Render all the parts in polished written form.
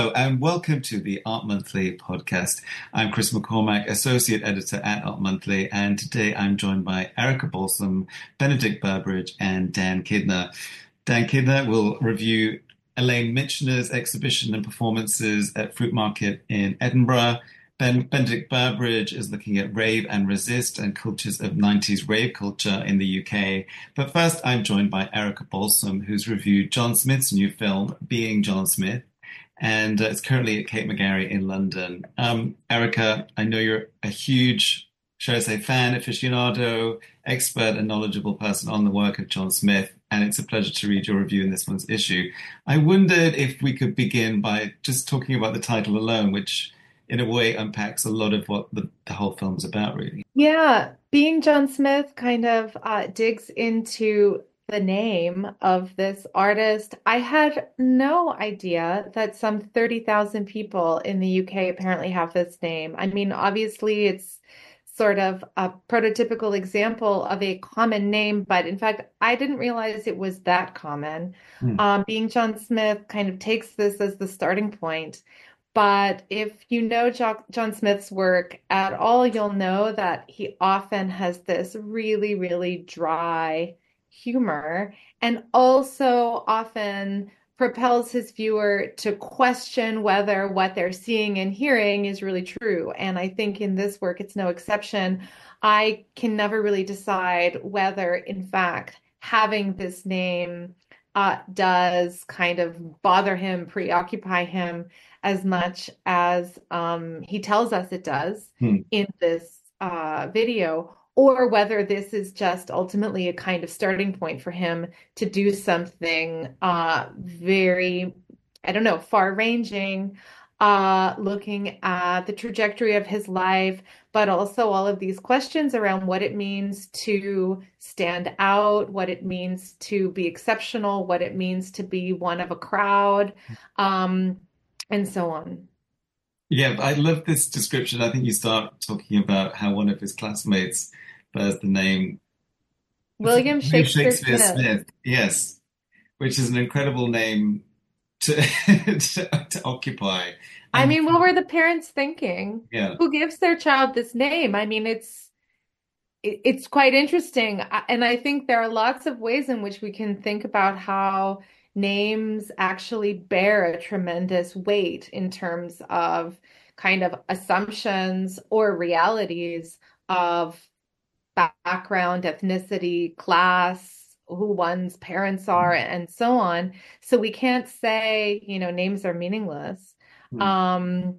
Hello and welcome to the Art Monthly podcast. I'm Chris McCormack, Associate Editor at Art Monthly, and today I'm joined by Erica Balsam, Benedict Burbridge, and Dan Kidner. Dan Kidner will review Elaine Michener's exhibition and performances at Fruit Market in Edinburgh. Benedict Burbridge is looking at Rave and Resist and cultures of 90s rave culture in the UK. But first, I'm joined by Erica Balsam, who's reviewed John Smith's new film, Being John Smith, and it's currently at Kate McGarry in London. Erica, I know you're a huge, shall I say, fan, aficionado, expert, and knowledgeable person on the work of John Smith, and it's a pleasure to read your review in this month's issue. I wondered if we could begin by just talking about the title alone, which in a way unpacks a lot of what the whole film's about, really. Yeah, being John Smith kind of digs into the name of this artist. I had no idea that some 30,000 people in the UK apparently have this name. I mean, obviously, it's sort of a prototypical example of a common name, but in fact, I didn't realize it was that common. Hmm. Being John Smith kind of takes this as the starting point. But if you know John Smith's work at all, you'll know that he often has this really, really dry humor and also often propels his viewer to question whether what they're seeing and hearing is really true. And I think in this work, it's no exception. I can never really decide whether, in fact, having this name does kind of bother him, preoccupy him as much as he tells us it does Hmm. in this video, or whether this is just ultimately a kind of starting point for him to do something very, I don't know, far-ranging, looking at the trajectory of his life, but also all of these questions around what it means to stand out, what it means to be exceptional, what it means to be one of a crowd, and so on. Yeah, I love this description. I think you start talking about how one of his classmates bears the name William William Shakespeare Shakespeare Smith. Smith. Yes, which is an incredible name to to occupy. I And mean, what were the parents thinking? yeah, Who gives their child this name? I mean, it's quite interesting. And I think there are lots of ways in which we can think about how names actually bear a tremendous weight in terms of kind of assumptions or realities of background, ethnicity, class, who one's parents are, and so on. So we can't say, names are meaningless. Hmm. Um,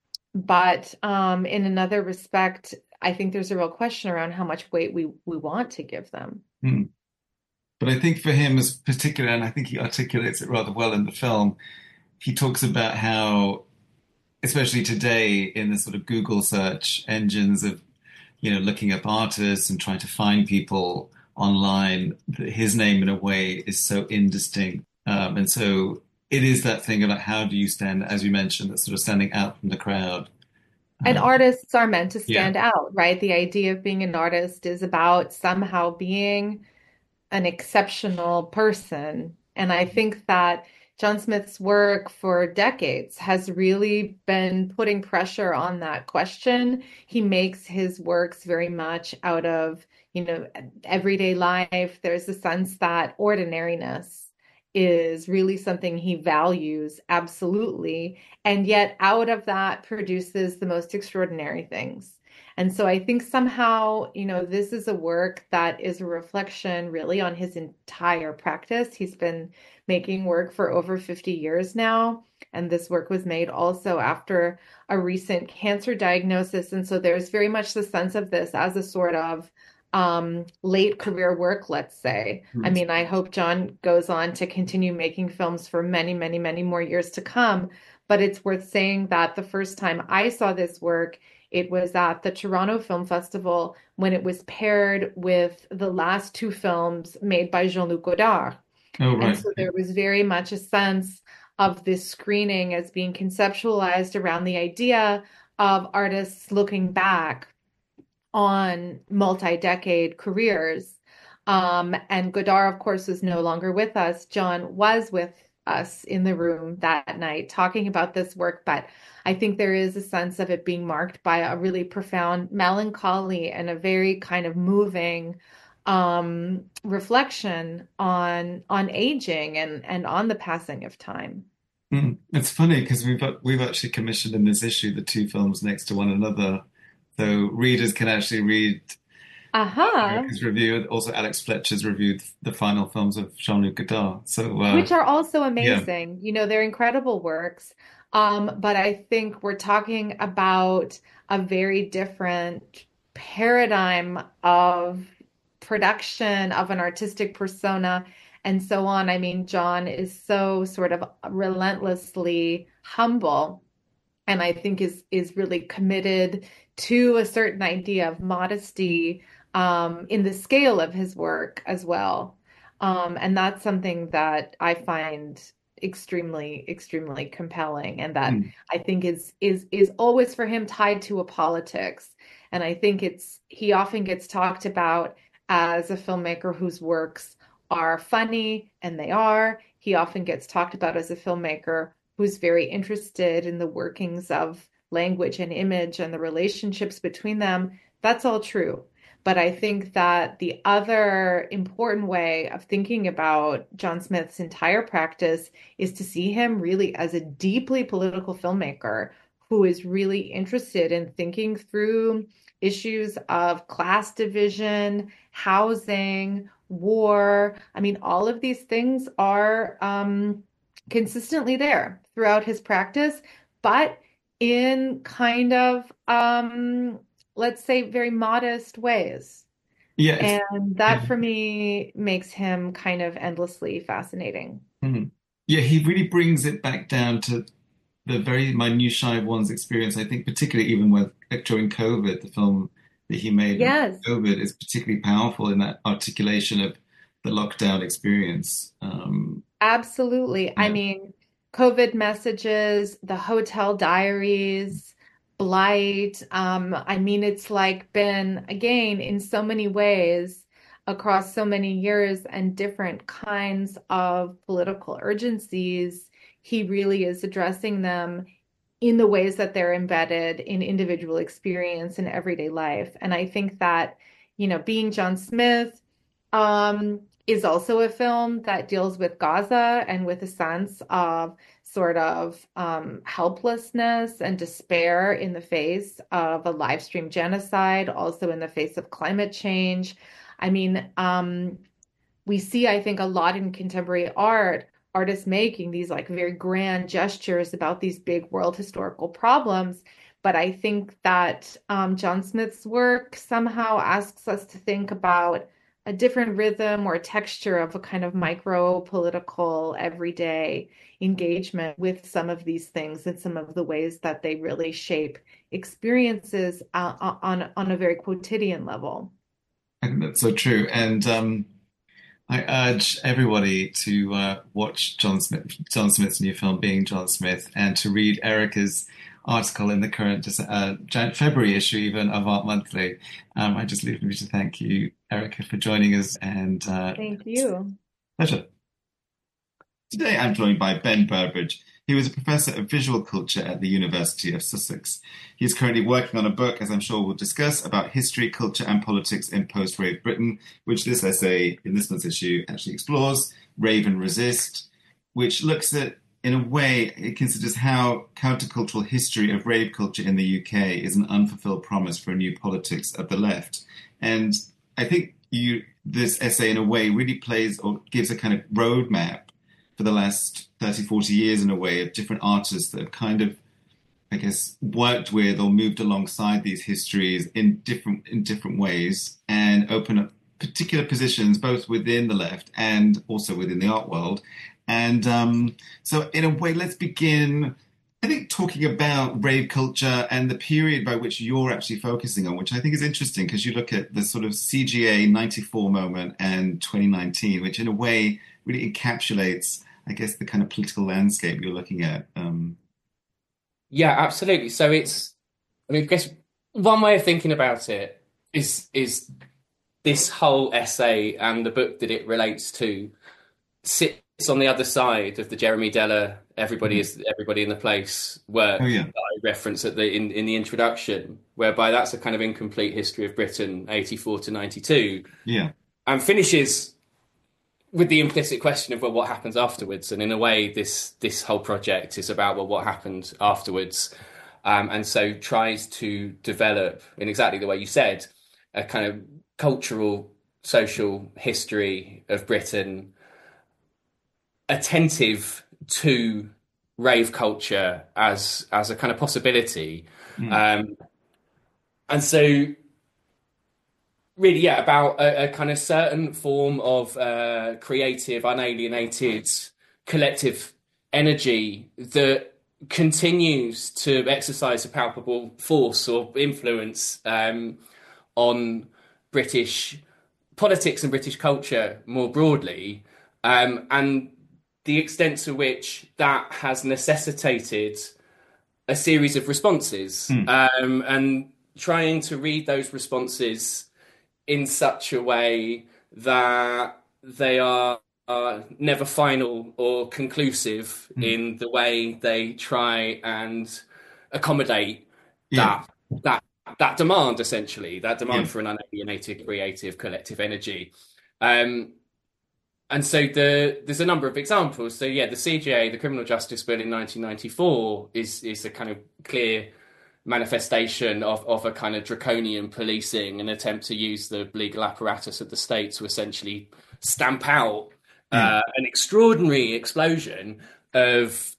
but in another respect, I think there's a real question around how much weight we want to give them. Hmm. But I think for him as particular, and I think he articulates it rather well in the film, he talks about how, especially today in the sort of Google search engines of, looking up artists and trying to find people online, that his name in a way is so indistinct. And so it is that thing about how do you stand, as you mentioned, that sort of standing out from the crowd. And Uh, artists are meant to yeah. stand out, right? The idea of being an artist is about somehow being an exceptional person. And I think that John Smith's work for decades has really been putting pressure on that question. He makes his works very much out of, everyday life. There's a sense that ordinariness is really something he values absolutely. And yet out of that produces the most extraordinary things. And so I think somehow, this is a work that is a reflection really on his entire practice. He's been making work for over 50 years now. And this work was made also after a recent cancer diagnosis. And so there's very much the sense of this as a sort of late career work, let's say. I Hmm. mean, I hope John goes on to continue making films for many, many, many more years to come. But it's worth saying that the first time I saw this work, it was at the Toronto Film Festival when it was paired with the last two films made by Jean-Luc Godard. Oh, And right. so there was very much a sense of this screening as being conceptualized around the idea of artists looking back on multi-decade careers. And Godard, of course, is no longer with us. John was with us in the room that night talking about this work, but I think there is a sense of it being marked by a really profound melancholy and a very kind of moving reflection on aging and on the passing of time. It's funny because we've actually commissioned in this issue the two films next to one another, so readers can actually read Aha. Erica's review. Also, Alex Fletcher's reviewed the final films of Jean-Luc Godard. So, Which are also yeah. amazing. You know, they're incredible works. But I think we're talking about a very different paradigm of production of an artistic persona and so on. I mean, John is so sort of relentlessly humble and I think is really committed to a certain idea of modesty in the scale of his work as well. And that's something that I find extremely compelling, and that Mm. I think is always for him tied to a politics. And I think he often gets talked about as a filmmaker whose works are funny, and they are. He often gets talked about as a filmmaker who's very interested in the workings of language and image and the relationships between them. That's all true. But I think that the other important way of thinking about John Smith's entire practice is to see him really as a deeply political filmmaker who is really interested in thinking through issues of class division, housing, war. I mean, all of these things are consistently there throughout his practice, but in kind of, let's say, very modest ways. Yeah, And that for me makes him kind of endlessly fascinating. mhm. Yeah, he really brings it back down to the very minutiae of one's experience. I think particularly even with during COVID, the film that he made with Yes, COVID is particularly powerful in that articulation of the lockdown experience. absolutely. I Yeah. mean, COVID messages, the hotel diaries, blight. I mean, it's like been, again, in so many ways across so many years and different kinds of political urgencies, he really is addressing them in the ways that they're embedded in individual experience and everyday life. And I think that, being John Smith, is also a film that deals with Gaza and with a sense of sort of helplessness and despair in the face of a live stream genocide, also in the face of climate change. I mean, we see, I think, a lot in contemporary art, artists making these like very grand gestures about these big world historical problems. But I think that John Smith's work somehow asks us to think about a different rhythm or texture of a kind of micro political everyday engagement with some of these things and some of the ways that they really shape experiences on a very quotidian level. I think that's so true. And I urge everybody to watch John Smith's new film, Being John Smith, and to read Erica's article in the current February issue, even of Art Monthly. I just leave me to thank you, Erica, for joining us, and Thank you. pleasure. Today I'm joined by Ben Burbridge. He was a professor of visual culture at the University of Sussex. He is currently working on a book, as I'm sure we'll discuss, about history, culture, and politics in post-rave Britain, which this essay in this month's issue actually explores, Rave and Resist, which looks at, in a way, it considers how countercultural history of rave culture in the UK is an unfulfilled promise for a new politics of the left. And I think this essay, in a way, really plays or gives a kind of roadmap for the last 30, 40 years in a way of different artists that have kind of, I guess, worked with or moved alongside these histories in different ways and open up particular positions both within the left and also within the art world. And so in a way, let's begin, I think, talking about rave culture and the period by which you're actually focusing on, which I think is interesting because you look at the sort of CGA 94 moment and 2019, which in a way really encapsulates, I guess, the kind of political landscape you're looking at. Yeah, absolutely. So I mean, I guess one way of thinking about it is this whole essay and the book that it relates to sit on the other side of the Jeremy Deller everybody is everybody in the place work Oh yeah. that I reference at the in the introduction, whereby that's a kind of incomplete history of Britain, 84 to 92, Yeah. and finishes with the implicit question of, well, what happens afterwards? And in a way, this whole project is about, well, what happened afterwards, and so tries to develop, in exactly the way you said, a kind of cultural, social history of Britain, attentive to rave culture as a kind of possibility, and so really, yeah, about a kind of certain form of creative, unalienated, collective energy that continues to exercise a palpable force or influence on British politics and British culture more broadly, and the extent to which that has necessitated a series of responses, and trying to read those responses in such a way that they are never final or conclusive in the way they try and accommodate that demand, essentially, that demand for an unalienated, creative, collective energy. And so there's a number of examples. So yeah, the CJA, the Criminal Justice Bill in 1994, is a kind of clear manifestation of a kind of draconian policing, an attempt to use the legal apparatus of the state to essentially stamp out an extraordinary explosion of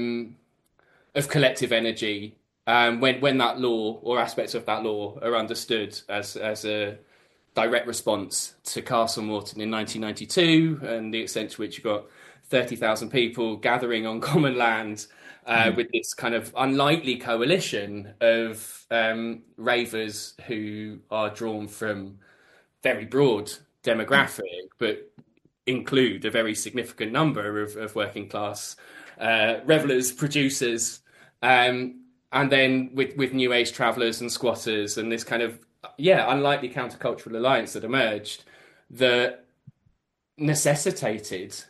collective energy, when that law or aspects of that law are understood as a direct response to Castle Morton in 1992, and the extent to which you got 30,000 people gathering on common land, with this kind of unlikely coalition of ravers who are drawn from very broad demographic, but include a very significant number of working class revelers, producers, and then with new age travellers and squatters, and this kind of unlikely countercultural alliance that emerged that necessitated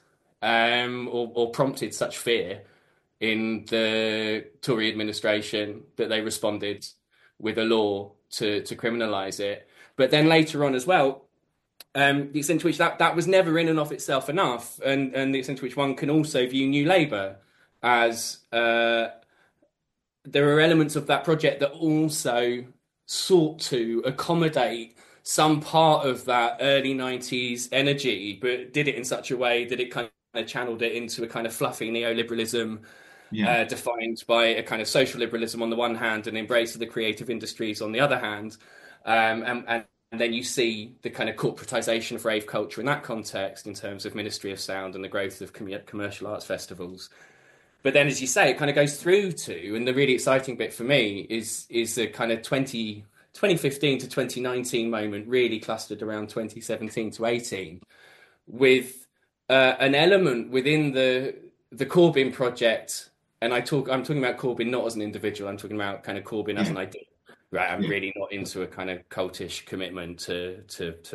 or prompted such fear in the Tory administration that they responded with a law to criminalise it. But then later on as well, the extent to which that was never in and of itself enough, and the extent to which one can also view New Labour as there are elements of that project that also sought to accommodate some part of that early 90s energy, but did it in such a way that it kind of channeled it into a kind of fluffy neoliberalism, defined by a kind of social liberalism on the one hand and embrace of the creative industries on the other hand. And then you see the kind of corporatization of rave culture in that context in terms of Ministry of Sound and the growth of commercial arts festivals. But then, as you say, it kind of goes through to, and the really exciting bit for me is the kind of 2015 to 2019 moment, really clustered around 2017 to 18, with an element within the Corbyn project. And I'm talking about Corbyn not as an individual. I'm talking about kind of Corbyn as an idea. Right, I'm really not into a kind of cultish commitment to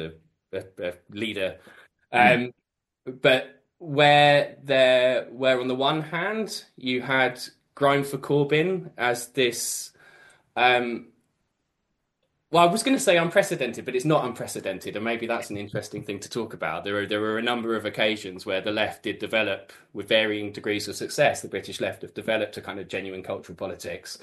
a leader, but where on the one hand you had Grime for Corbyn as this, well, I was going to say unprecedented, but it's not unprecedented, and maybe that's an interesting thing to talk about. There are a number of occasions where the left did develop, with varying degrees of success, the British left have developed a kind of genuine cultural politics.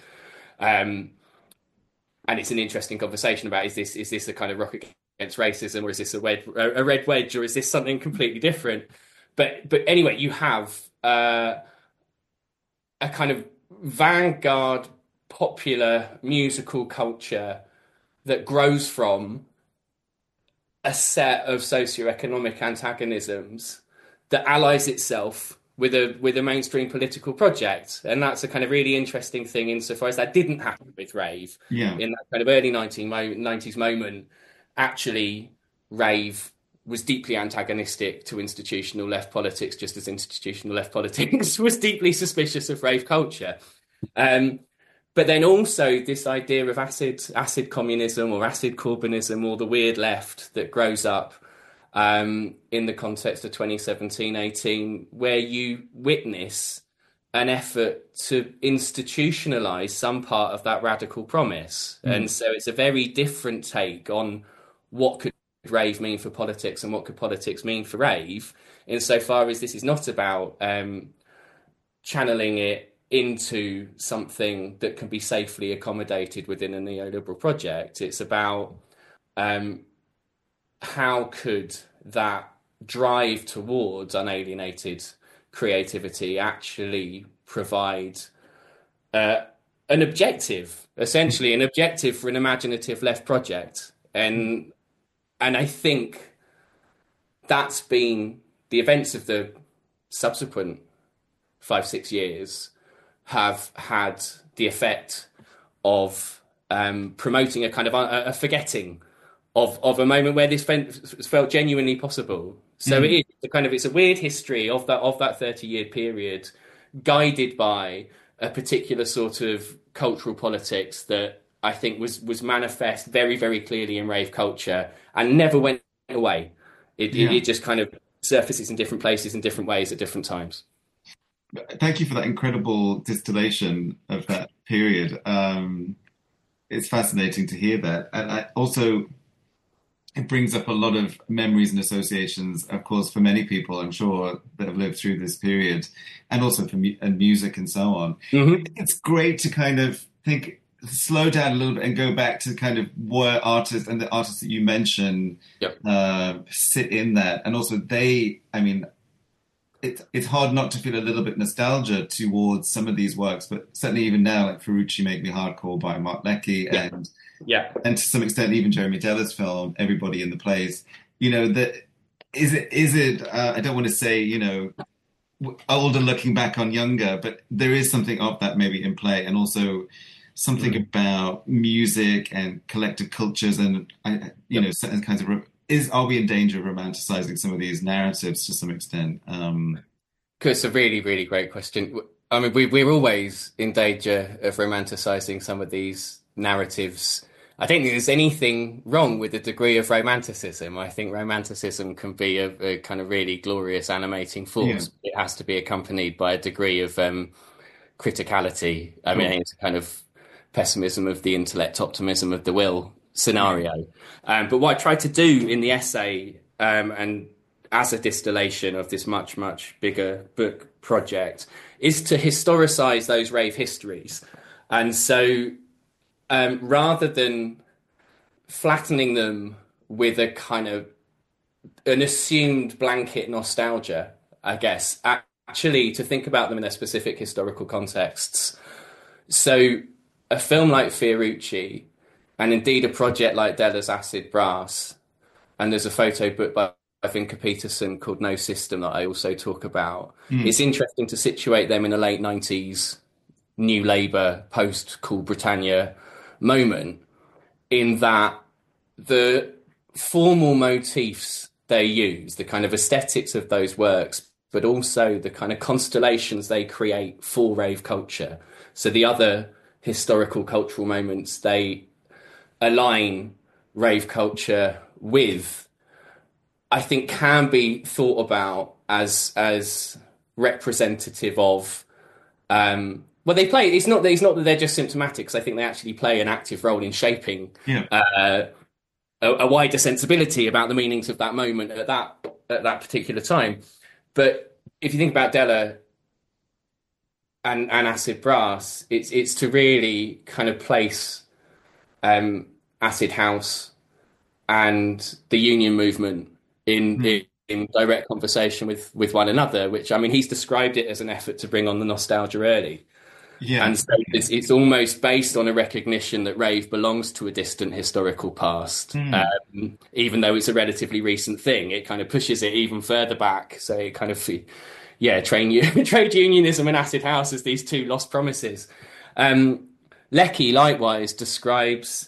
And it's an interesting conversation about, is this a kind of rock against racism, or is this a red wedge, or is this something completely different? But anyway, you have a kind of vanguard popular musical culture that grows from a set of socioeconomic antagonisms that allies itself with a mainstream political project. And that's a kind of really interesting thing insofar as that didn't happen with rave. In that kind of early 90s moment, actually, rave was deeply antagonistic to institutional left politics, just as institutional left politics was deeply suspicious of rave culture. But then also this idea of acid communism or acid Corbynism, or the weird left that grows up in the context of 2017-18, where you witness an effort to institutionalize some part of that radical promise. And so it's a very different take on what could rave mean for politics and what could politics mean for rave, insofar as this is not about channeling it into something that can be safely accommodated within a neoliberal project. It's about how could that drive towards unalienated creativity actually provide an objective, essentially an objective for an imaginative left project. And I think that's been the events of the subsequent 5-6 years have had the effect of promoting a kind of a forgetting of a moment where this felt genuinely possible. So it's a weird history of that 30-year period, guided by a particular sort of cultural politics that I think was manifest very, very clearly in rave culture and never went away. It just kind of surfaces in different places in different ways at different times. Thank you for that incredible distillation of that period. It's fascinating to hear that. And it brings up a lot of memories and associations, of course, for many people, I'm sure, that have lived through this period, and also for music and so on. It's great to kind of slow down a little bit and go back to kind of where artists and the artists that you mentioned sit in that. And also it's hard not to feel a little bit nostalgia towards some of these works, but certainly even now, like Ferrucci Make Me Hardcore by Mark Leckey and to some extent even Jeremy Deller's film Everybody in the Place. You know, is it I don't want to say, older looking back on younger, but there is something of that maybe in play, and also something about music and collective cultures and certain kinds of are we in danger of romanticizing some of these narratives to some extent? It's a really, really great question. I mean, we're always in danger of romanticizing some of these narratives. I don't think there's anything wrong with the degree of romanticism. I think romanticism can be a kind of really glorious animating force. Yeah. It has to be accompanied by a degree of criticality. I mean, it's a kind of pessimism of the intellect, optimism of the will scenario. But what I tried to do in the essay, and as a distillation of this much, much bigger book project, is to historicize those rave histories. And so rather than flattening them with a kind of an assumed blanket nostalgia, I guess, actually to think about them in their specific historical contexts. So a film like Fiorucci, and indeed a project like Deller's Acid Brass, and there's a photo book by Vinka Peterson called No System that I also talk about. It's interesting to situate them in a late 90s New Labour, post-Cool Britannia moment, in that the formal motifs they use, the kind of aesthetics of those works, but also the kind of constellations they create for rave culture. So the other historical cultural moments they align rave culture with, I think, can be thought about as representative of they play. It's not that they're just symptomatic, because I think they actually play an active role in shaping a wider sensibility about the meanings of that moment at that particular time. But if you think about Deller and Acid Brass, it's to really kind of place acid house and the union movement in direct conversation with one another, which, I mean, he's described it as an effort to bring on the nostalgia early. Yeah. And so it's almost based on a recognition that rave belongs to a distant historical past. Even though it's a relatively recent thing, it kind of pushes it even further back. So it kind of, trade unionism and acid house as these two lost promises. Leckey likewise describes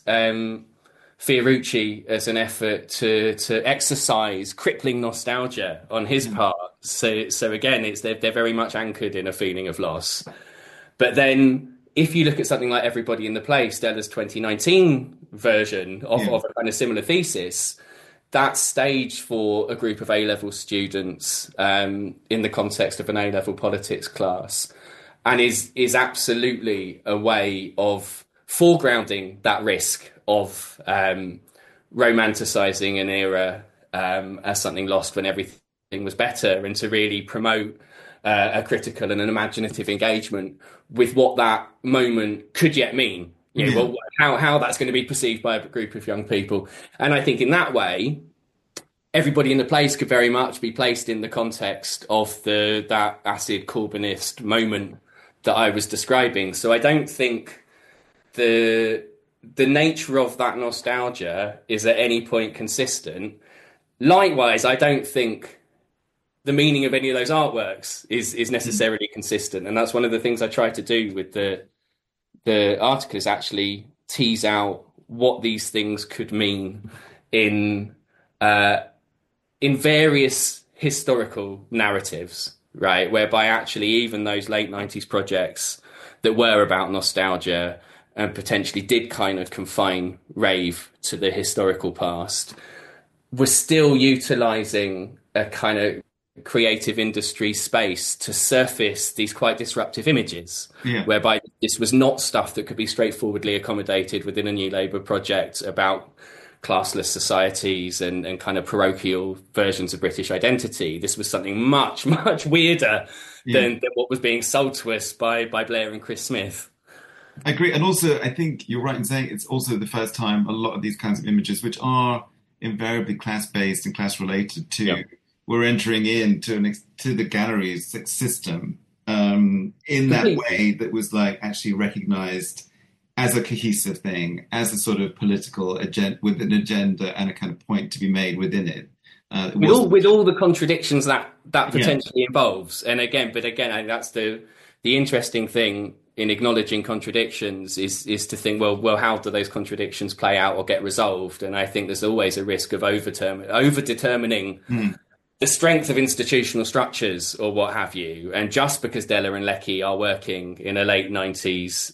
Fiorucci as an effort to exercise crippling nostalgia on his part. So again, they're very much anchored in a feeling of loss. But then if you look at something like Everybody in the Place, Deller's 2019 version of a kind of similar thesis, that's staged for a group of A-level students in the context of an A-level politics class, and is absolutely a way of foregrounding that risk of romanticizing an era as something lost when everything was better, and to really promote a critical and an imaginative engagement with what that moment could yet mean. You know, how that's going to be perceived by a group of young people. And I think in that way, everybody in the place could very much be placed in the context of that acid Corbynist moment that I was describing. So I don't think the nature of that nostalgia is at any point consistent. Likewise, I don't think the meaning of any of those artworks is necessarily consistent. And that's one of the things I try to do with the article, is actually tease out what these things could mean in various historical narratives, right? Whereby actually even those late 90s projects that were about nostalgia and potentially did kind of confine rave to the historical past were still utilizing a kind of creative industry space to surface these quite disruptive images, whereby this was not stuff that could be straightforwardly accommodated within a New Labour project about classless societies and kind of parochial versions of British identity. This was something much, much weirder than what was being sold to us by Blair and Chris Smith. I agree. And also, I think you're right in saying it's also the first time a lot of these kinds of images, which are invariably class-based and class-related too, we're entering into the galleries system in that way that was like actually recognised as a cohesive thing, as a sort of political agenda with an agenda and a kind of point to be made within it. With all the contradictions that potentially involves, and again, I think that's the interesting thing in acknowledging contradictions is to think, well, how do those contradictions play out or get resolved? And I think there's always a risk of over-determining the strength of institutional structures or what have you. And just because Della and Lecky are working in a late 90s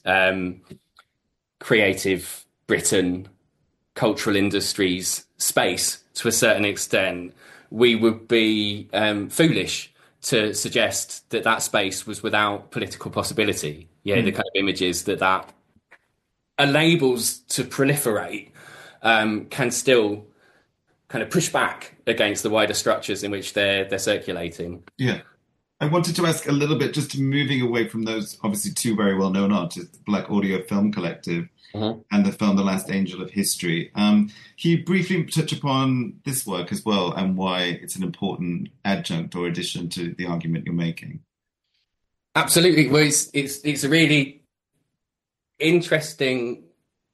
creative Britain, cultural industries space to a certain extent, we would be foolish to suggest that space was without political possibility. The kind of images that enables to proliferate can still kind of push back against the wider structures in which they're circulating. Yeah. I wanted to ask a little bit, just moving away from those obviously two very well-known artists, Black Audio Film Collective and the film The Last Angel of History. Can you briefly touch upon this work as well and why it's an important adjunct or addition to the argument you're making? Absolutely. Well, it's a really interesting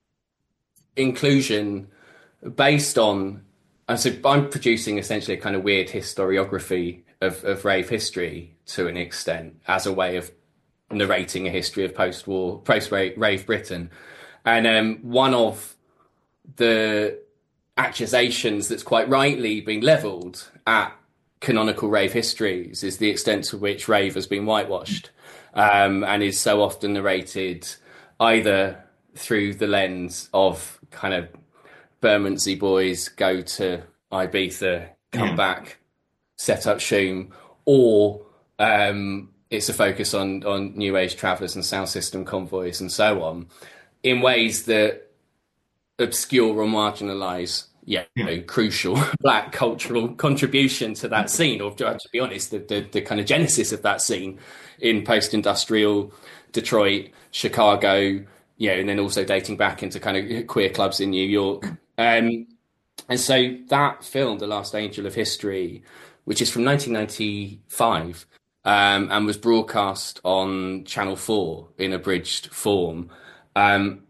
inclusion based on... So I'm producing essentially a kind of weird historiography of rave history to an extent, as a way of narrating a history of post-rave Britain. And one of the accusations that's quite rightly being levelled at canonical rave histories is the extent to which rave has been whitewashed and is so often narrated either through the lens of kind of Bermondsey boys go to Ibiza, come back, set up Shoom, or it's a focus on New Age travellers and sound system convoys and so on, in ways that obscure or marginalise crucial Black cultural contribution to that scene, or to be honest, the kind of genesis of that scene in post-industrial Detroit, Chicago, and then also dating back into kind of queer clubs in New York. And so that film, The Last Angel of History, which is from 1995, and was broadcast on Channel 4 in abridged form, and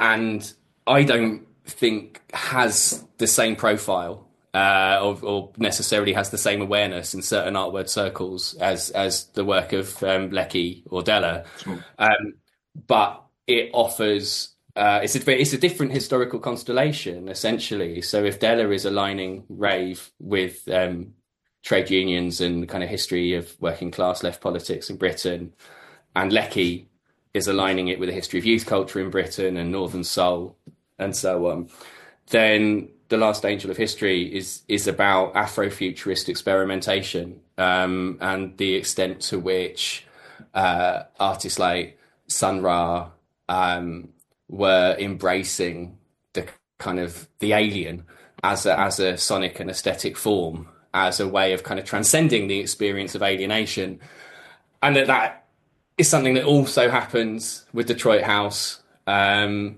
I don't think has the same profile or necessarily has the same awareness in certain art word circles as the work of Lecky or Della. Sure. But it offers... it's a different historical constellation, essentially. So if Della is aligning rave with trade unions and the kind of history of working class left politics in Britain, and Lecky is aligning it with a history of youth culture in Britain and Northern Soul and so on, then The Last Angel of History is about Afrofuturist experimentation, and the extent to which artists like Sun Ra were embracing the kind of the alien as a sonic and aesthetic form, as a way of kind of transcending the experience of alienation. And that is something that also happens with Detroit House. And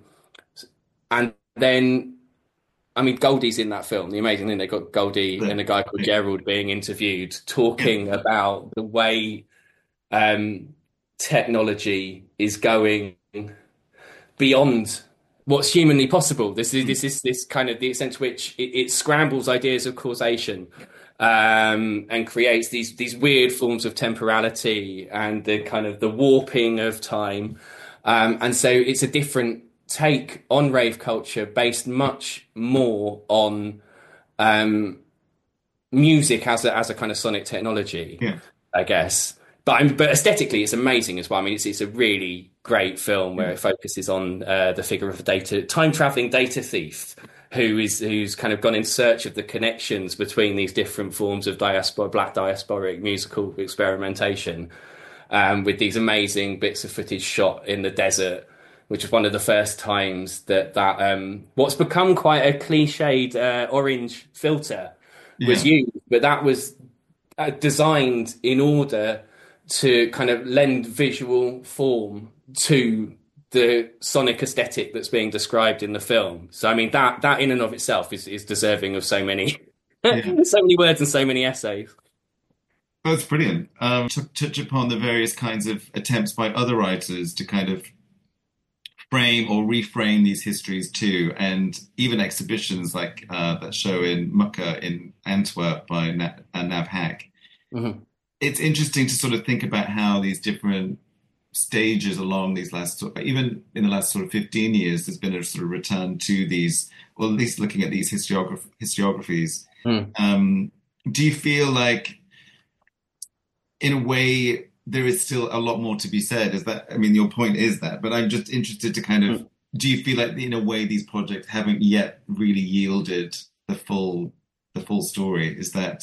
then, I mean, Goldie's in that film. The amazing thing, they got Goldie and a guy called Gerald being interviewed, talking about the way technology is going beyond what's humanly possible. This is kind of the extent to which it scrambles ideas of causation, and creates these weird forms of temporality and the kind of the warping of time. And so it's a different take on rave culture, based much more on music as a kind of sonic technology, I guess. But aesthetically, it's amazing as well. I mean, it's a really great film where it focuses on the figure of a time-traveling data thief who's kind of gone in search of the connections between these different forms of black diasporic musical experimentation, with these amazing bits of footage shot in the desert, which was one of the first times that what's become quite a cliched orange filter was used, but that was designed in order to kind of lend visual form to the sonic aesthetic that's being described in the film. So, I mean, that in and of itself is deserving of so many, so many words and so many essays. Oh, it's brilliant. Touch upon the various kinds of attempts by other writers to kind of frame or reframe these histories too, and even exhibitions like that show in Mucke in Antwerp by Nav Hack. Mm-hmm. It's interesting to sort of think about how these different stages along these even in the last sort of 15 years, there's been a sort of return to these, or at least looking at these historiographies. Do you feel like, in a way, there is still a lot more to be said? Is that, I mean, your point is that, but I'm just interested to kind of, do you feel like in a way these projects haven't yet really yielded the full story? Is that,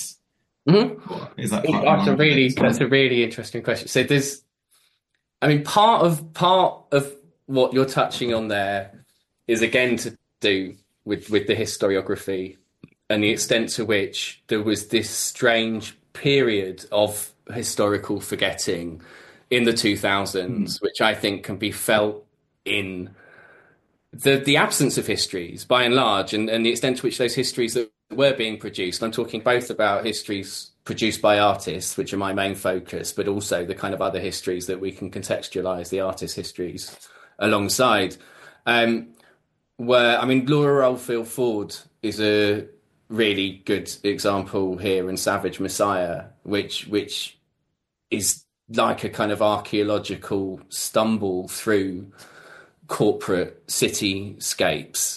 is that that's a really interesting question. So part of what you're touching on there is again to do with the historiography and the extent to which there was this strange period of historical forgetting in the 2000s, which I think can be felt in the absence of histories by and large, and the extent to which those histories that were being produced. I'm talking both about histories produced by artists, which are my main focus, but also the kind of other histories that we can contextualize the artist histories alongside. Laura Oldfield Ford is a really good example here in Savage Messiah, which is like a kind of archaeological stumble through corporate cityscapes,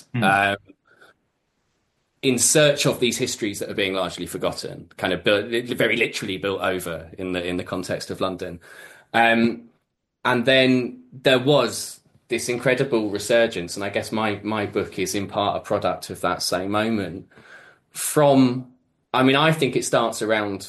in search of these histories that are being largely forgotten, kind of very literally built over in the context of London. And then there was this incredible resurgence, and I guess my book is in part a product of that same moment. I think it starts around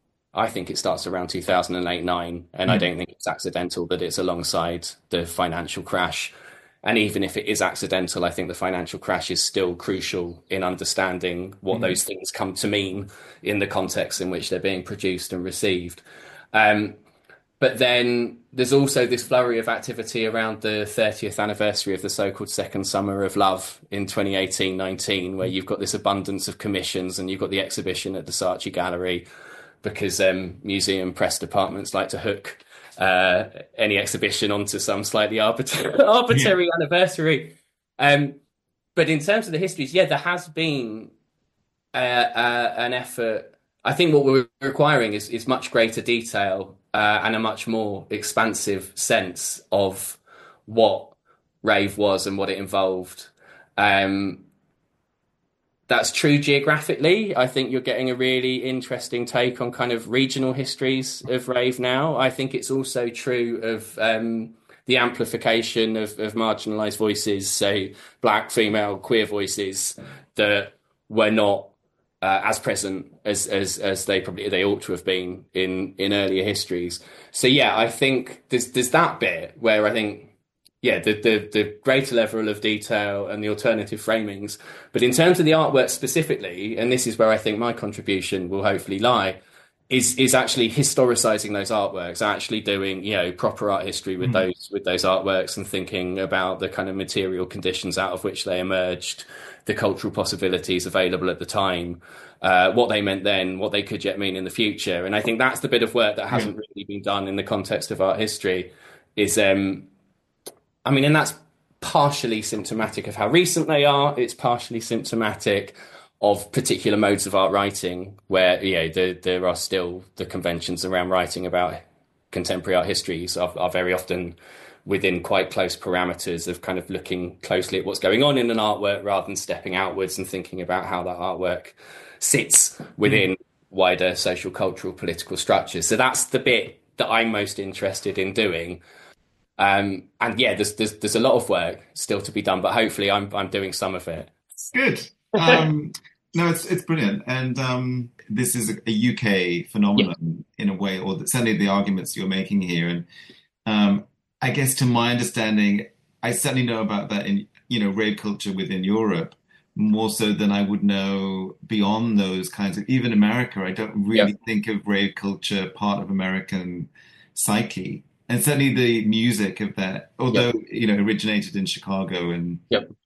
2008-9, and I don't think it's accidental that it's alongside the financial crash. And even if it is accidental, I think the financial crash is still crucial in understanding what those things come to mean in the context in which they're being produced and received. But then there's also this flurry of activity around the 30th anniversary of the so-called Second Summer of Love in 2018-19, where you've got this abundance of commissions, and you've got the exhibition at the Saatchi Gallery, because museum press departments like to hook any exhibition onto some slightly arbitrary anniversary. But in terms of the histories, there has been an effort. I think what we're requiring is much greater detail and a much more expansive sense of what rave was and what it involved. That's true geographically. I think you're getting a really interesting take on kind of regional histories of rave now. I think it's also true of the amplification of marginalised voices, so black, female, queer voices that were not as present as they ought to have been in earlier histories. So yeah, I think there's that bit where I think yeah the greater level of detail and the alternative framings, but in terms of the artwork specifically, and this is where I think my contribution will hopefully lie, is actually historicizing those artworks, actually doing proper art history with those artworks, and thinking about the kind of material conditions out of which they emerged, the cultural possibilities available at the time, what they meant then, what they could yet mean in the future. And I think that's the bit of work that hasn't really been done in the context of art history. And that's partially symptomatic of how recent they are. It's partially symptomatic of particular modes of art writing where there are still the conventions around writing about contemporary art histories are very often within quite close parameters of kind of looking closely at what's going on in an artwork rather than stepping outwards and thinking about how that artwork sits within wider social, cultural, political structures. So that's the bit that I'm most interested in doing. And yeah, there's a lot of work still to be done, but hopefully I'm doing some of it. Good. No, it's brilliant, and this is a UK phenomenon in a way, or certainly the arguments you're making here. And I guess, to my understanding, I certainly know about that in rave culture within Europe more so than I would know beyond those kinds of, even America. I don't really think of rave culture part of American psyche, and certainly the music of that, although originated in Chicago and.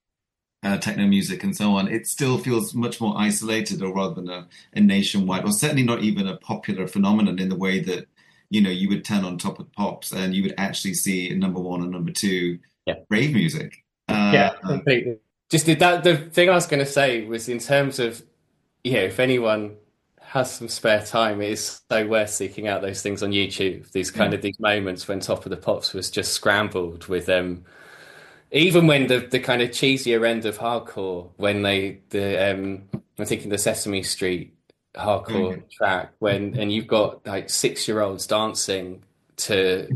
Techno music and so on, it still feels much more isolated, or rather than a nationwide, or certainly not even a popular phenomenon in the way that you would turn on Top of Pops and you would actually see number one and number two rave music. Completely. Just the thing I was going to say was, in terms of if anyone has some spare time, it is so worth seeking out those things on YouTube. These these moments when Top of the Pops was just scrambled with even when the kind of cheesier end of hardcore, when I'm thinking the Sesame Street hardcore track, and you've got like 6-year-olds dancing to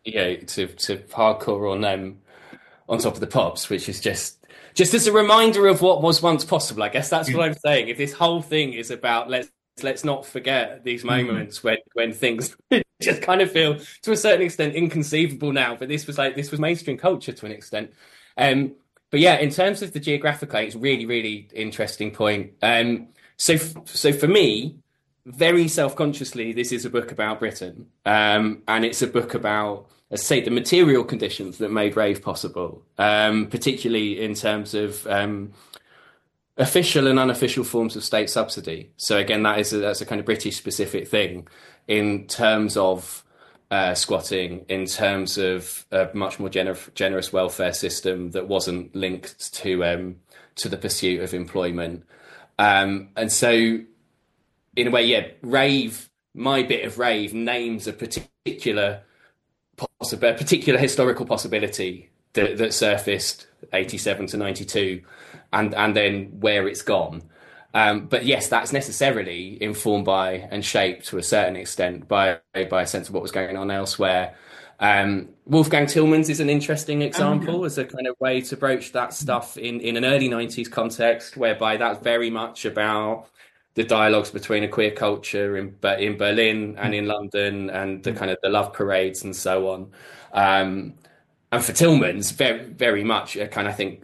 hardcore on Top of the Pops, which is just as a reminder of what was once possible. I guess that's what I'm saying. If this whole thing is about let's not forget these moments when things just kind of feel to a certain extent inconceivable now, but this was mainstream culture to an extent. But yeah, in terms of the geographical, it's really, really interesting point. So for me, very self-consciously, this is a book about Britain, and it's a book about, let's say, the material conditions that made rave possible, particularly in terms of official and unofficial forms of state subsidy. So again, that's a kind of British specific thing in terms of squatting, in terms of a much more generous welfare system that wasn't linked to the pursuit of employment. And so, in a way, my bit of rave names a particular historical possibility that surfaced 87 to 92, and then where it's gone. But yes, that's necessarily informed by and shaped to a certain extent by a sense of what was going on elsewhere. Wolfgang Tillmans is an interesting example as a kind of way to broach that stuff in an early 90s context, whereby that's very much about the dialogues between a queer culture in Berlin and in London, and the kind of the love parades and so on. And for Tillmans, very, very much a kind of, I think,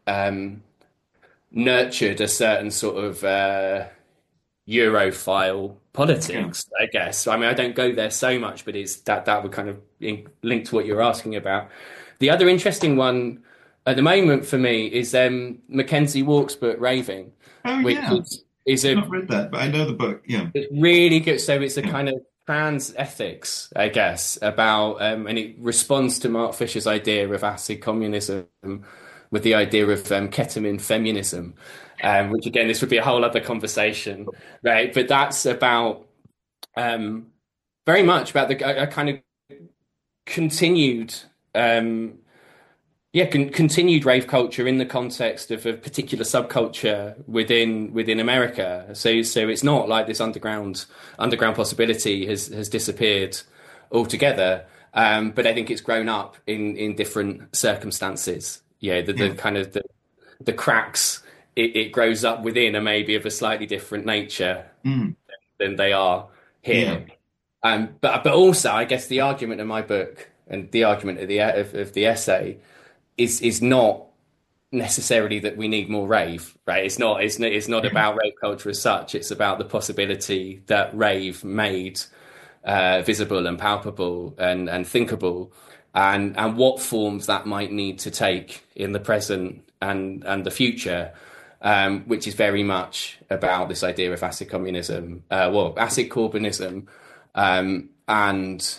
nurtured a certain sort of Europhile politics, I guess. I mean, I don't go there so much, but it's that would kind of link to what you're asking about. The other interesting one at the moment for me is Mackenzie Walk's book Raving, which is I've not read that, but I know the book. Yeah, it's really good. So it's a kind of trans ethics, I guess, about and it responds to Mark Fisher's idea of acid communism with the idea of ketamine feminism, which again, this would be a whole other conversation, right? But that's about very much about a kind of continued continued rave culture in the context of a particular subculture within America. So it's not like this underground possibility has disappeared altogether. But I think it's grown up in different circumstances. The kind of the cracks it grows up within and maybe of a slightly different nature Mm. than they are Yeah. here. But also, I guess the argument in my book and the argument of the essay is not necessarily that we need more rave, right? It's not about rave culture as such. It's about the possibility that rave made visible and palpable and thinkable, and what forms that might need to take in the present and the future, which is very much about this idea of acid communism, acid Corbynism, and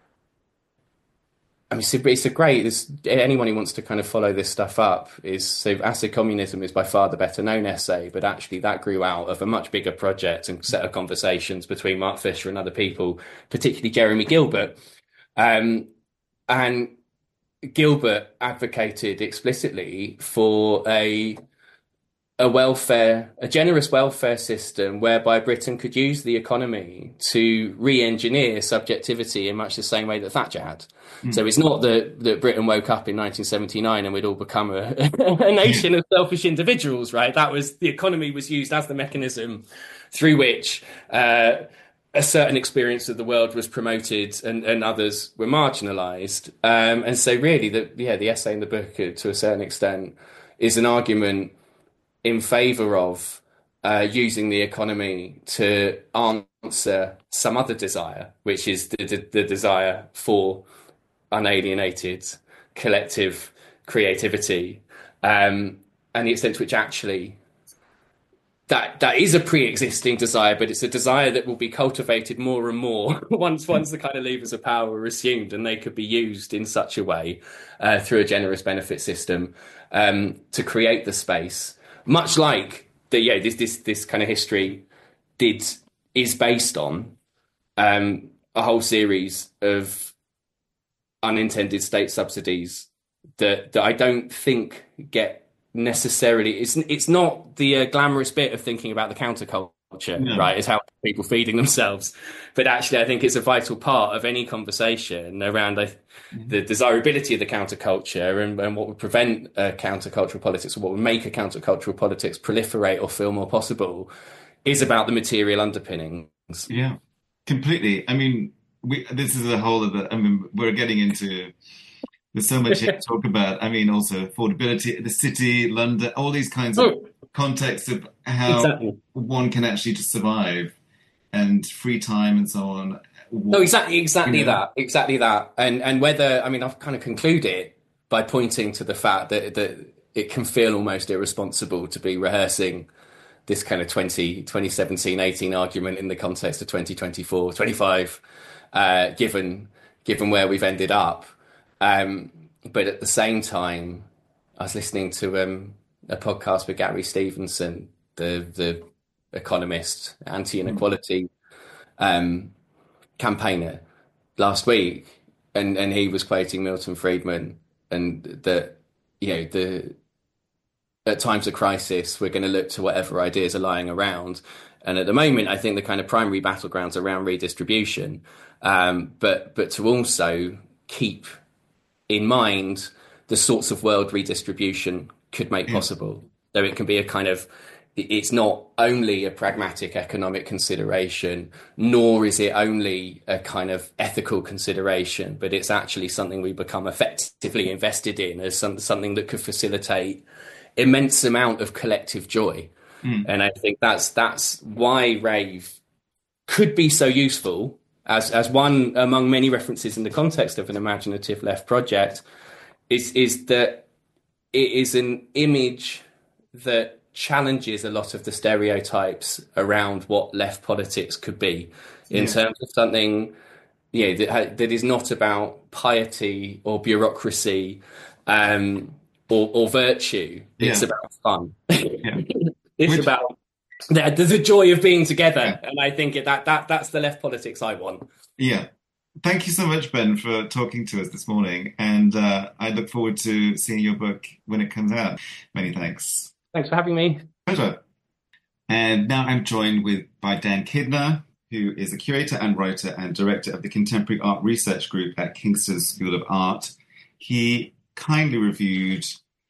I mean, it's a great. Anyone who wants to kind of follow this stuff up acid communism is by far the better known essay, but actually that grew out of a much bigger project and set of conversations between Mark Fisher and other people, particularly Jeremy Gilbert, and Gilbert advocated explicitly for a generous welfare system whereby Britain could use the economy to re-engineer subjectivity in much the same way that Thatcher had. Mm. So it's not that Britain woke up in 1979 and we'd all become a nation of selfish individuals, right? The economy was used as the mechanism through which a certain experience of the world was promoted and others were marginalised. And so really, the essay in the book, to a certain extent, is an argument in favour of using the economy to answer some other desire, which is the desire for unalienated collective creativity, and the extent to which actually that is a pre-existing desire, but it's a desire that will be cultivated more and more once the kind of levers of power are assumed, and they could be used in such a way through a generous benefit system to create the space. Much like this kind of history is based on a whole series of unintended state subsidies that I don't think get necessarily. It's not the glamorous bit of thinking about the counterculture, no. Right? Is how people feeding themselves, but actually I think it's a vital part of any conversation around the desirability of the counterculture and what would prevent countercultural politics, or what would make a countercultural politics proliferate or feel more possible, is about the material underpinnings. Yeah, completely. I mean, this is a whole other. I mean, we're getting into. There's so much here to talk about. I mean, also affordability, the city, London, all these kinds of contexts of how one can actually just survive, and free time and so on. No, exactly that. And whether, I mean, I've kind of concluded by pointing to the fact that it can feel almost irresponsible to be rehearsing this kind of 2017-18 argument in the context of 2024, 25, given where we've ended up. But at the same time, I was listening to a podcast with Gary Stevenson, the economist, anti-inequality campaigner, last week, and he was quoting Milton Friedman, and that at times of crisis we're going to look to whatever ideas are lying around, and at the moment I think the kind of primary battlegrounds around redistribution, but to also keep in mind the sorts of world redistribution could make possible. Though it can be a kind of, it's not only a pragmatic economic consideration, nor is it only a kind of ethical consideration, but it's actually something we become effectively invested in as something that could facilitate immense amount of collective joy. And I think that's why rave could be so useful as one among many references in the context of an imaginative left project, is that it is an image that challenges a lot of the stereotypes around what left politics could be, in terms of something that is not about piety or bureaucracy or virtue. It's about fun. It's about the joy of being together, and I think that's the left politics I want. Yeah. Thank you so much, Ben, for talking to us this morning, and I look forward to seeing your book when it comes out. Many thanks. Thanks for having me. Pleasure. And now I'm joined by Dan Kidner, who is a curator and writer and director of the Contemporary Art Research Group at Kingston School of Art. He kindly reviewed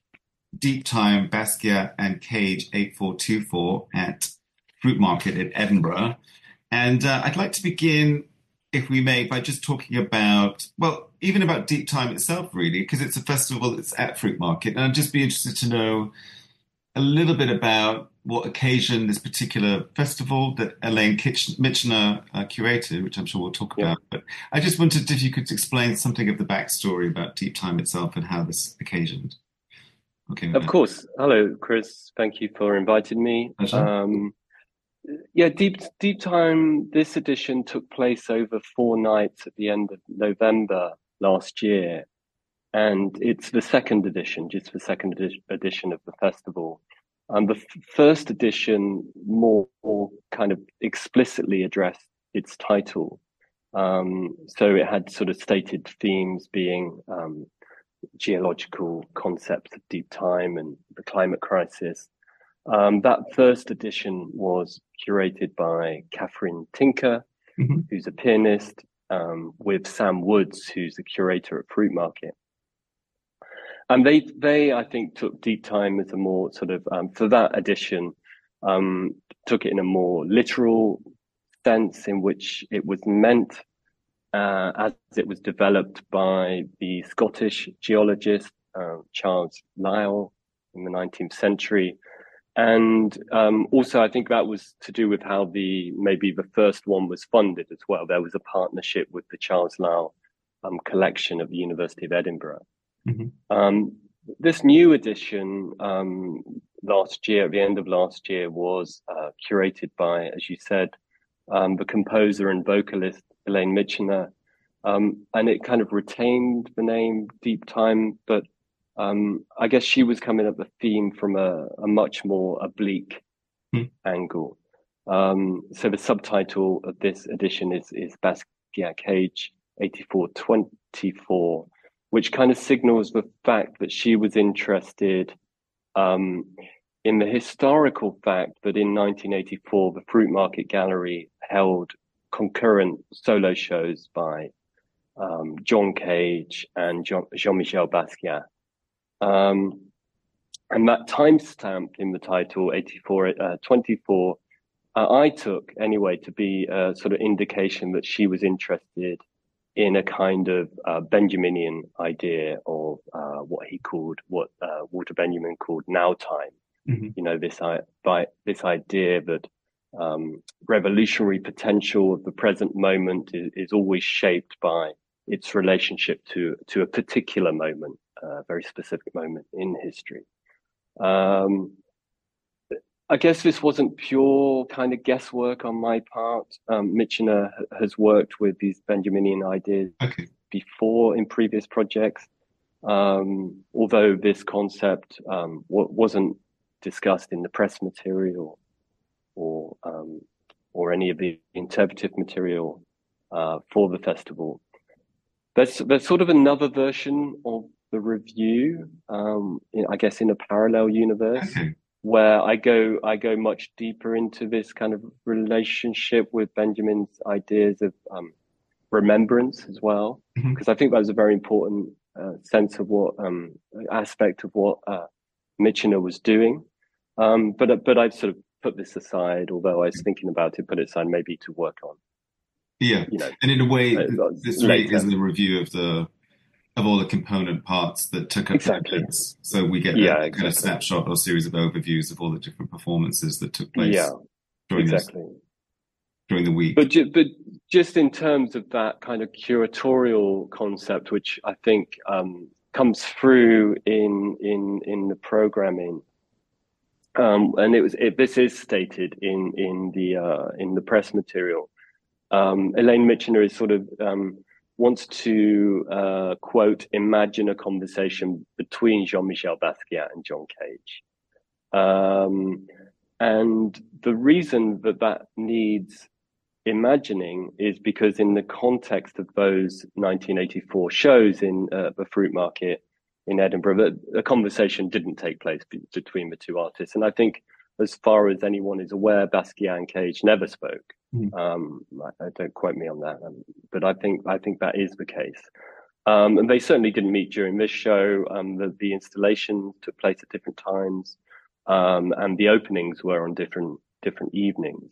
Deep Time, Basquiat and Cage 8424 at Fruit Market in Edinburgh. And I'd like to begin, if we may, by just talking about, well, even about Deep Time itself, really, because it's a festival that's at Fruit Market. And I'd just be interested to know a little bit about what occasioned this particular festival that Elaine Michener curated, which I'm sure we'll talk Yeah, about. But I just wondered if you could explain something of the backstory about Deep Time itself and how this occasioned. Okay, with of that. course. Hello, Chris. Thank you for inviting me. Pleasure. Yeah, Deep Time, this edition took place over 4 nights at the end of November last year. And it's the second edition, just the second edition of the festival. The first edition more kind of explicitly addressed its title. So it had sort of stated themes being geological concepts of deep time and the climate crisis. That first edition was curated by Catherine Tinker, Hmm. who's a pianist, with Sam Woods, who's the curator at Fruit Market. And they I think took Deep Time as a more sort of for that edition, took it in a more literal sense in which it was meant as it was developed by the Scottish geologist Charles Lyell in the 19th century. And also, I think that was to do with how maybe the first one was funded as well. There was a partnership with the Charles Lyell collection at the University of Edinburgh. Hmm. This new edition last year, at the end of last year, was curated by, as you said, the composer and vocalist Elaine Michener, and it kind of retained the name Deep Time, but I guess she was coming at the theme from a much more oblique angle. So the subtitle of this edition is Basquiat Cage 8424, which kind of signals the fact that she was interested in the historical fact that in 1984, the Fruit Market Gallery held concurrent solo shows by John Cage and Jean-Michel Basquiat. And that timestamp in the title, 8424, I took anyway to be a sort of indication that she was interested in a kind of Benjaminian idea of what Walter Benjamin called now time. Hmm. You know, this idea that revolutionary potential of the present moment is always shaped by its relationship to a particular moment, a very specific moment in history. I guess this wasn't pure kind of guesswork on my part. Michener has worked with these Benjaminian ideas Okay. before in previous projects, although this concept wasn't discussed in the press material or any of the interpretive material for the festival. There's sort of another version of the review, I guess, in a parallel universe. Okay. Where I go much deeper into this kind of relationship with Benjamin's ideas of remembrance as well, Hmm. because I think that was a very important sense of what aspect of what Michener was doing. But I've sort of put this aside, although I was thinking about it, put it aside maybe to work on, Yeah. you know, And in a way, this really later. is a review of all the component parts that took up Exactly. the events. So we get Yeah, a kind of exactly. snapshot or series of overviews of all the different performances that took place Yeah, during exactly. during the week. But just in terms of that kind of curatorial concept, which I think comes through in the programming, and this is stated in the press material. Elaine Michener is sort of wants to quote, imagine a conversation between Jean-Michel Basquiat and John Cage. And the reason that needs imagining is because in the context of those 1984 shows in the Fruit Market in Edinburgh, a conversation didn't take place between the two artists. And I think as far as anyone is aware, Basquiat and Cage never spoke. Mm. I don't quote me on that, but I think that is the case. And they certainly didn't meet during this show. The installation took place at different times, and the openings were on different evenings.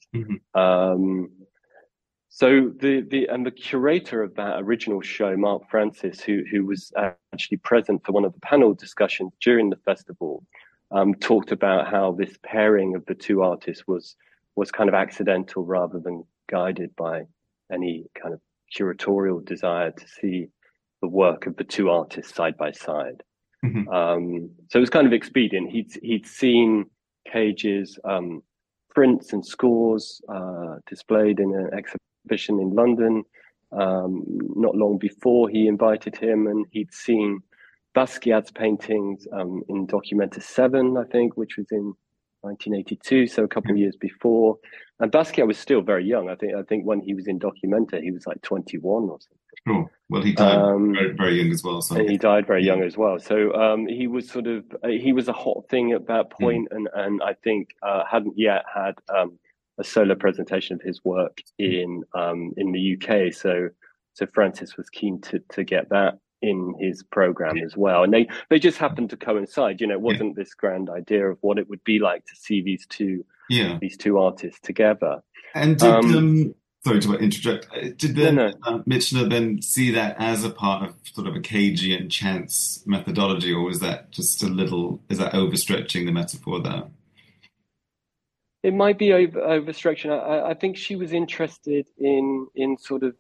So the curator of that original show, Mark Francis, who was actually present for one of the panel discussions during the festival, talked about how this pairing of the two artists was kind of accidental rather than guided by any kind of curatorial desire to see the work of the two artists side by side. So it was kind of expedient. He'd seen Cage's prints and scores displayed in an exhibition in London not long before he invited him, and he'd seen Basquiat's paintings in Documenta 7, I think, which was in 1982, so a couple of years before. And Basquiat was still very young. I think when he was in Documenta, he was like 21 or something. Sure. Well, he died very, very young as well. So. And he died very young as well. So he was he was a hot thing at that point, and I think hadn't yet had a solo presentation of his work in the UK. So Francis was keen to get that in his program as well. And they just happened to coincide. It wasn't this grand idea of what it would be like to see these two artists together. And did sorry to interject. Did Michener then see that as a part of sort of a Cagean chance methodology, or is that just is that overstretching the metaphor there? It might be overstretching. I think she was interested in sort of.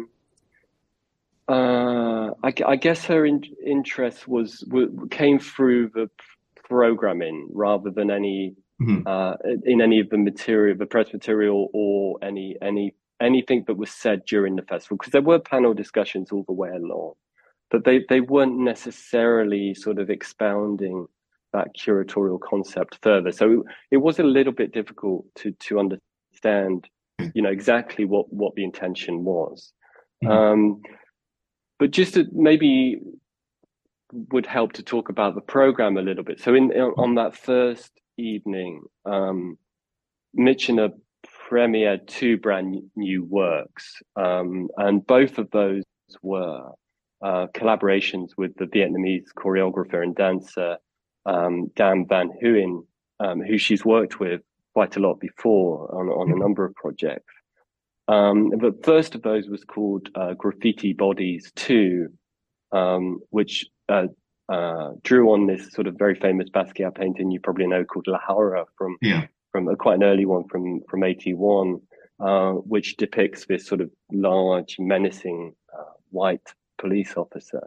I guess her interest came through the programming rather than any in any of the material, the press material, or anything that was said during the festival, because there were panel discussions all the way along, but they weren't necessarily sort of expounding that curatorial concept further. So it was a little bit difficult to understand, exactly what the intention was. But just to maybe would help to talk about the program a little bit. So on that first evening, Michener premiered 2 brand new works, and both of those were collaborations with the Vietnamese choreographer and dancer Dam Van Huynh, who she's worked with quite a lot before on a number of projects. The first of those was called Graffiti Bodies 2, which drew on this sort of very famous Basquiat painting you probably know called La Hora from quite an early one from 81, which depicts this sort of large, menacing white police officer.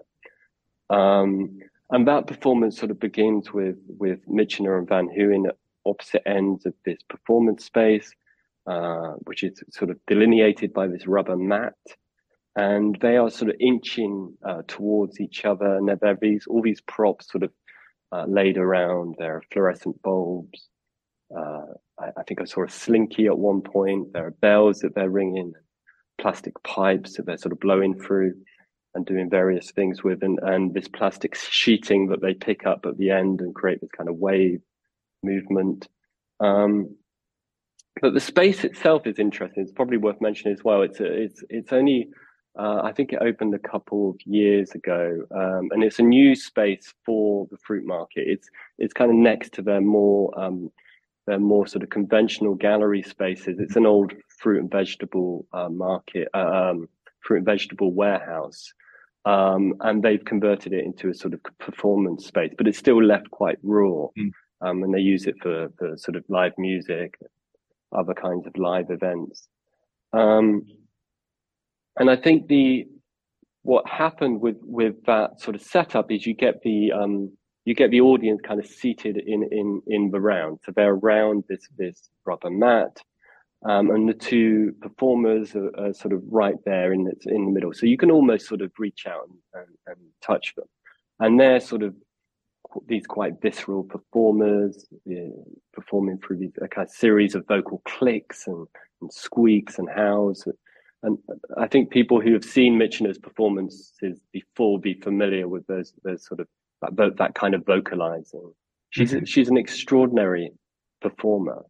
And that performance sort of begins with Michener and Van Huynh at opposite ends of this performance space, which is sort of delineated by this rubber mat. And they are sort of inching towards each other, and there are all these props sort of laid around. There are fluorescent bulbs. I think I saw a slinky at one point. There are bells that they're ringing, plastic pipes that they're sort of blowing through and doing various things with, and this plastic sheeting that they pick up at the end and create this kind of wave movement. But the space itself is interesting. It's probably worth mentioning as well. It's only I think it opened a couple of years ago, and it's a new space for the fruit market. It's kind of next to their more sort of conventional gallery spaces. It's an old fruit and vegetable market, fruit and vegetable warehouse, and they've converted it into a sort of performance space, but it's still left quite raw, and they use it for sort of live music, other kinds of live events. And I think what happened with that sort of setup is you get the audience kind of seated in the round. So they're around this rubber mat, and the two performers are sort of right there in the middle. So you can almost sort of reach out and touch them. And they're sort of these quite visceral performers, performing through these kind of series of vocal clicks and squeaks and howls. And I think people who have seen Michener's performances before be familiar with those sort of that kind of vocalizing. She's an extraordinary performer,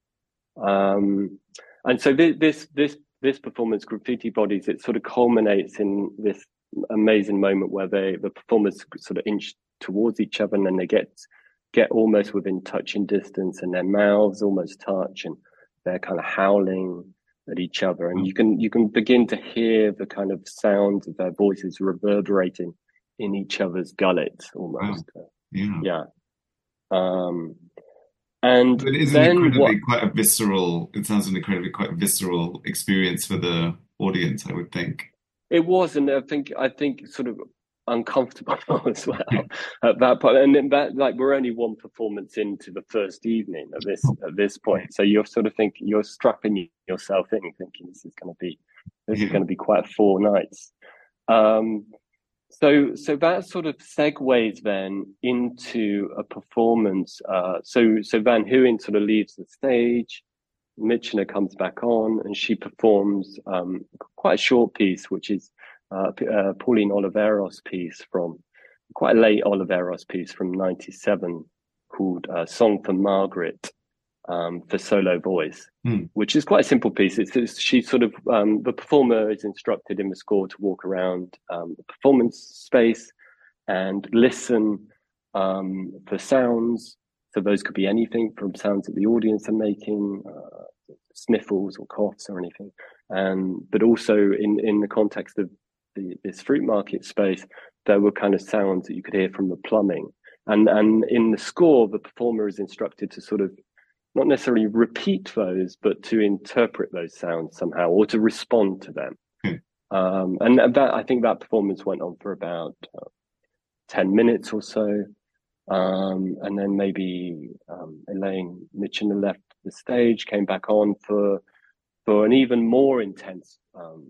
and so this performance, Graffiti Bodies, it sort of culminates in this amazing moment where the performers sort of inch towards each other, and then they get almost within touching distance, and their mouths almost touch, and they're kind of howling at each other, and you can begin to hear the kind of sounds of their voices reverberating in each other's gullets almost. Wow. Yeah. And it is then it sounds an incredibly quite visceral experience for the audience, I would think. It was, and I think sort of uncomfortable as well at that point. And then that, like, we're only one performance into the first evening at this point, so you're sort of thinking, you're strapping yourself in, thinking this is going to be quite 4 nights. So that sort of segues then into a performance. So Van Hooyen sort of leaves the stage. Michener comes back on, and she performs quite a short piece, which is Pauline Oliveros piece, from quite a late Oliveros piece from '97, called "Song for Margaret," for solo voice, which is quite a simple piece. She sort of the performer is instructed in the score to walk around the performance space and listen for sounds. So those could be anything from sounds that the audience are making, sniffles or coughs or anything. But also in the context of this fruit market space, there were kind of sounds that you could hear from the plumbing. And in the score, the performer is instructed to sort of not necessarily repeat those, but to interpret those sounds somehow, or to respond to them. And that, I think that performance went on for about 10 minutes or so. And then maybe Elaine Michener left the stage, came back on for an even more intense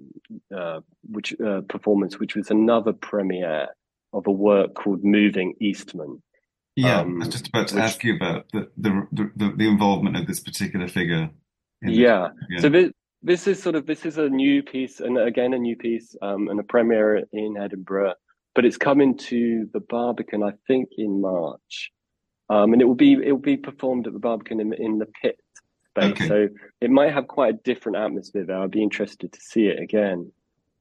performance, which was another premiere of a work called Moving Eastman. I was just about to ask you about the involvement of this particular figure. So this is a new piece, and again a new piece, and a premiere in Edinburgh. But it's coming to the Barbican, I think, in March, and it will be performed at the Barbican in the pit space. Okay. So it might have quite a different atmosphere there. I'd be interested to see it again.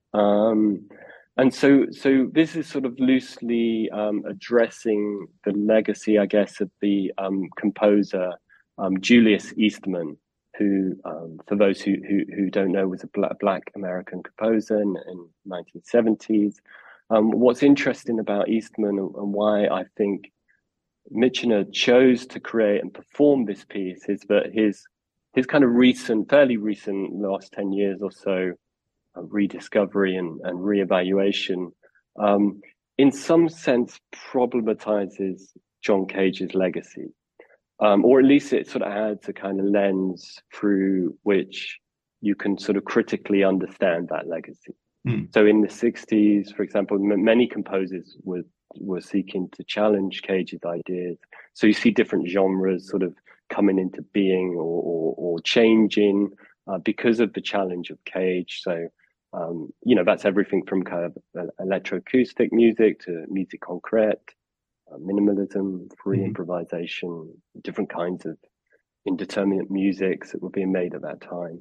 And so this is sort of loosely addressing the legacy, I guess, of the composer Julius Eastman, who, for those who don't know, was a Black American composer in 1970s. What's interesting about Eastman, and why I think Michener chose to create and perform this piece, is that his kind of fairly recent, last 10 years or so, rediscovery and reevaluation, in some sense problematizes John Cage's legacy, or at least it sort of adds a kind of lens through which you can sort of critically understand that legacy. So in the 60s, for example, many composers were seeking to challenge Cage's ideas. So you see different genres sort of coming into being or changing because of the challenge of Cage. So that's everything from kind of electroacoustic music to musique concrète, minimalism, free improvisation, different kinds of indeterminate musics that were being made at that time.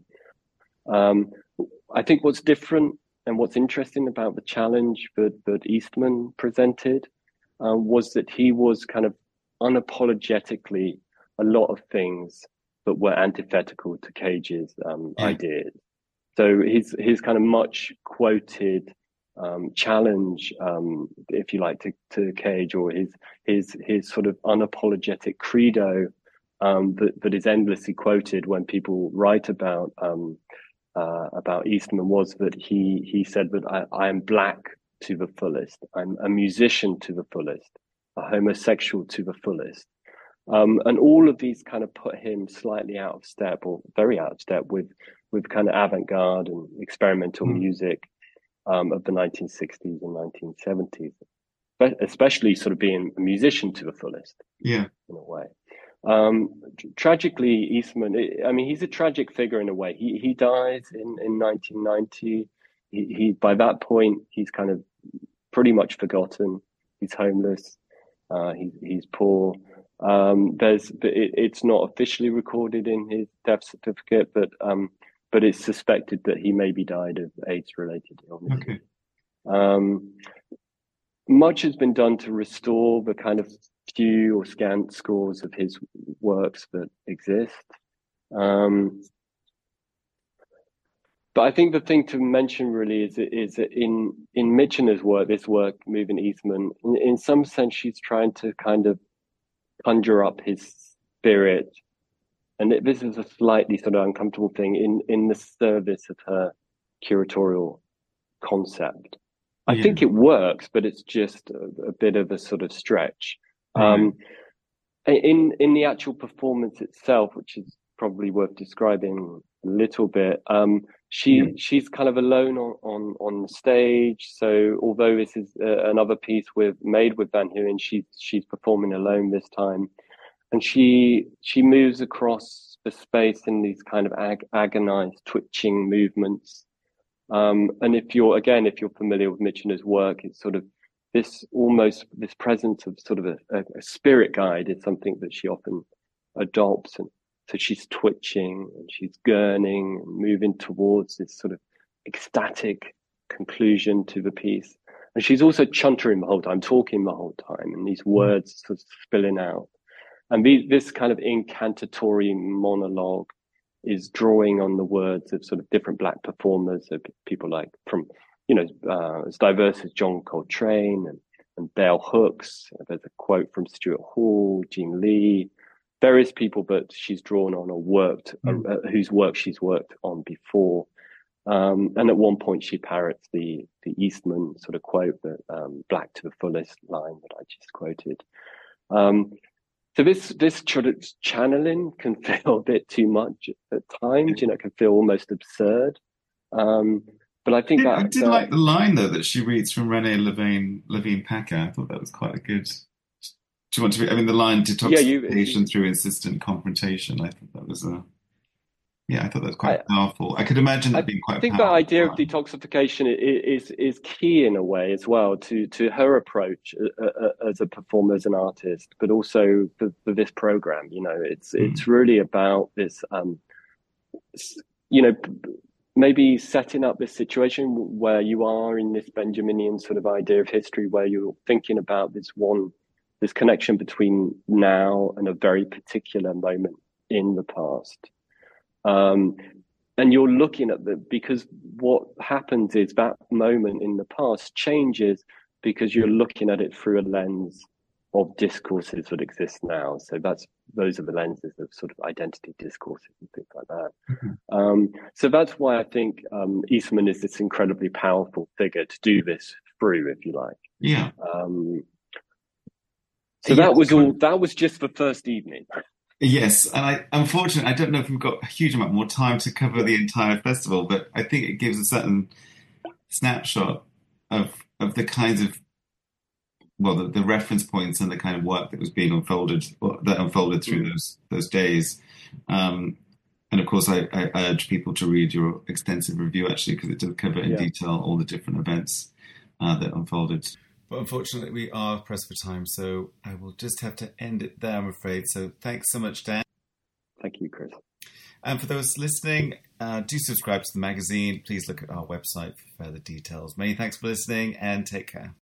I think what's different and what's interesting about the challenge that Eastman presented was that he was kind of unapologetically a lot of things that were antithetical to Cage's ideas. So his kind of much quoted challenge, if you like, to Cage, or his sort of unapologetic credo that is endlessly quoted when people write about Eastman, was that he said that I am Black to the fullest, I'm a musician to the fullest, a homosexual to the fullest. And all of these kind of put him slightly out of step, or very out of step, with kind of avant-garde and experimental music of the 1960s and 1970s, but especially sort of being a musician to the fullest, in a way. Tragically, Eastman, he's a tragic figure in a way. He dies in 1990. He by that point, he's kind of pretty much forgotten. He's homeless. He's poor. It's not officially recorded in his death certificate, but it's suspected that he maybe died of AIDS-related illness. Okay. Much has been done to restore the kind of few or scant scores of his works that exist. But I think the thing to mention really is that in Michener's work, this work, Moving Eastman, in some sense, she's trying to kind of conjure up his spirit. And this is a slightly sort of uncomfortable thing in the service of her curatorial concept. I think it works, but it's just a bit of a sort of stretch. In the actual performance itself, which is probably worth describing a little bit, she's kind of alone on the stage. So although this is another piece made with Van Huyn, she's performing alone this time, and she moves across the space in these kind of agonized, twitching movements. And if you're familiar with Michener's work, it's sort of this presence of sort of a spirit guide is something that she often adopts. And so she's twitching and she's gurning and moving towards this sort of ecstatic conclusion to the piece. And she's also chuntering the whole time, talking the whole time, and these words sort of spilling out. And this kind of incantatory monologue is drawing on the words of sort of different Black performers, so people like from, as diverse as John Coltrane and Bell Hooks. There's a quote from Stuart Hall, Gene Lee, various people, but she's drawn on or worked, whose work she's worked on before. And at one point she parrots the Eastman sort of quote, that Black to the fullest line that I just quoted. So this channeling can feel a bit too much at times, it can feel almost absurd. But I think I did like the line though that she reads from René Levine Packer. I thought that was quite a good. Do you want to read? I mean, the line detoxification through insistent confrontation. I thought that was I thought that was quite powerful. I could imagine that being quite powerful. I think that idea of detoxification is key in a way as well to her approach as a performer, as an artist, but also for this program. It's really about this, maybe setting up this situation where you are in this Benjaminian sort of idea of history, where you're thinking about this connection between now and a very particular moment in the past. And you're looking at because what happens is that moment in the past changes because you're looking at it through a lens of discourses that exist now. So those are the lenses of sort of identity discourses and things like that. Mm-hmm. So that's why I think Eastman is this incredibly powerful figure to do this through, if you like. Yeah. So that was just the first evening. Yes, and unfortunately, I don't know if we've got a huge amount more time to cover the entire festival, but I think it gives a certain snapshot of the kinds of, the reference points and the kind of work that was being unfolded through those days. And of course, I urge people to read your extensive review, actually, because it does cover in detail all the different events that unfolded. But unfortunately, we are pressed for time, so I will just have to end it there, I'm afraid. So thanks so much, Dan. Thank you, Chris. And for those listening, do subscribe to the magazine. Please look at our website for further details. Many thanks for listening, and take care.